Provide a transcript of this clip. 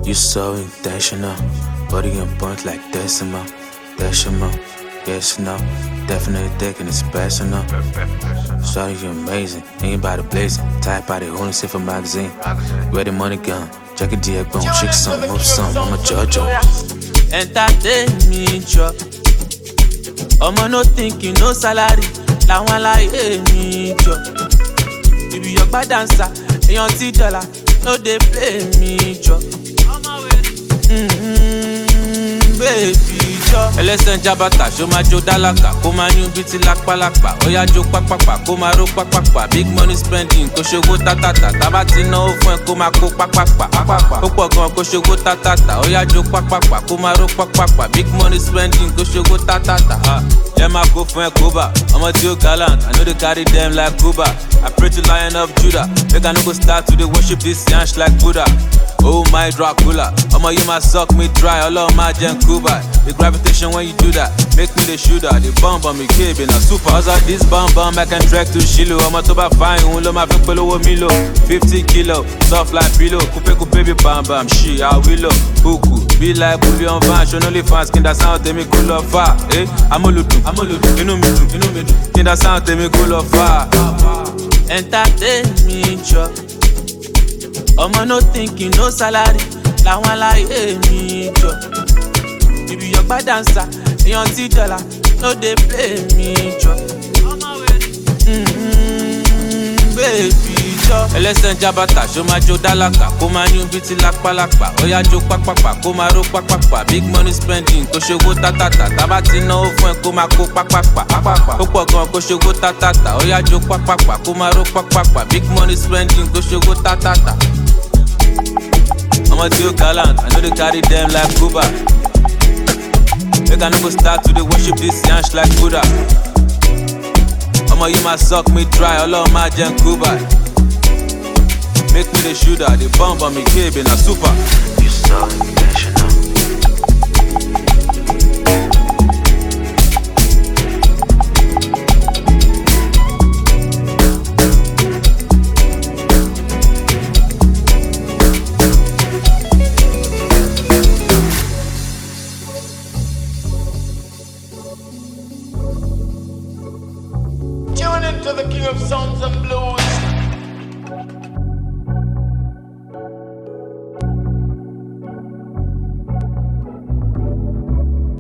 You so intentional, body and punch like decimal, decimal. Yes, no, definitely thinking it's personal. Shawty, you amazing, ain't body blazing. Type body holding shit for magazine. Where the money gone? Check it, DX bone, shake some, move some. I'm a judge. Entertain me, chop. Omo no thinking, no salary. La one like me, chop. You be your bad dancer, and your $10, no they play me, chop. Baby, chop. Ẹlẹ́sẹ̀ jabata, show my Joe Dalaka. Kó máa yún bí ti lápálápá. Oya jó pápápá, kó máa ró pápápá. Big money spending, kó ṣògo tátàtà. Tábà ti náwó fún ẹ, kó máa kó pápápá. Ó pọ̀ gan, kó ṣògo tátàtà. Oya jó pápápá, kó máa ró pápápá. Big money spending, kó ṣògo tátàtà. Ẹ máa kó fún ẹ kóbà. Ọmọ tí ó gallant, I know they carry them like Cuba. I pray to Lion of Judah. Make I no go start to dey worship this yansh like Buddha. Oh my Dracula, I'ma you my suck me dry, all of my gen Cuba. The gravitation when you do that, make me the shooter. The bomb on me cave in a super. How's that this bomb I can drag to Shiloh. I'ma to fine, un lo ma fi pelo Milo. 50 kilo, soft like pillow. Coupe baby bam bam, she I willow. Cuckoo, be like bullion van, show no fans, kin da sound tell me cool of fire. Eh, I'm a lutu, inu me do, kin da sound tell me cool of fire. Entertain me, chop. Omo no thinking, no salary. La one like me, chop. You be your bad dancer, and your $10, no they play me, chop. Baby, chop. Ẹlẹ́sẹ̀ jabata, show my Joe Dalaka. Kó máa yún bí ti lápálápá. Oya jó pápápá, kó máa ró pápápá. Big money spending, kó ṣògo tátàtà. Tábà ti náwó fún ẹ, kó máa kó pápápá. Ó pọ̀ gan, kó ṣògo tátàtà. Oya jó pápápá, kó máa ró pápápá. Big money spending, kó ṣògo tátàtà. Ọmọ tí ó gallant, I know they carry them like Cuba. Make I no go start to dey worship this yansh like Buddha. Omo you my suck me dry, all of my gen Cuba. Make me the shooter, the bomb on me cave in a super. You so intentional. Tune into the King of Sounds and Blues.